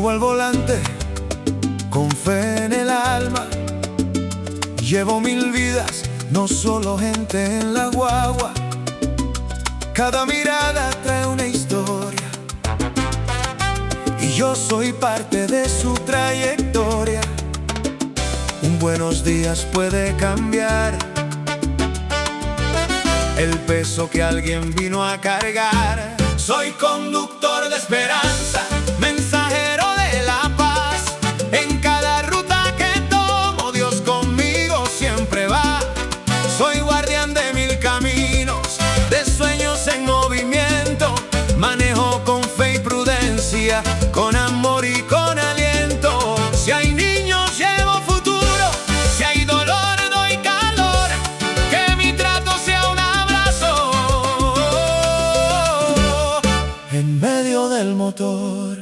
Vivo al volante con fe en el alma. Llevo 1000 vidas, no solo gente en la guagua. Cada mirada trae una historia y yo soy parte de su trayectoria. Un buenos días puede cambiar el peso que alguien vino a cargar. Soy conductor de esperanza, mensajero de la paz. En cada ruta que tomo, Dios conmigo siempre va. Soy guardián de 1000 caminos, de sueños en movimiento. Manejo con fe y prudencia, con amor y con aliento. Si hay niños llevo futuro, si hay dolor doy calor. Que mi trato sea un abrazo en medio del motor.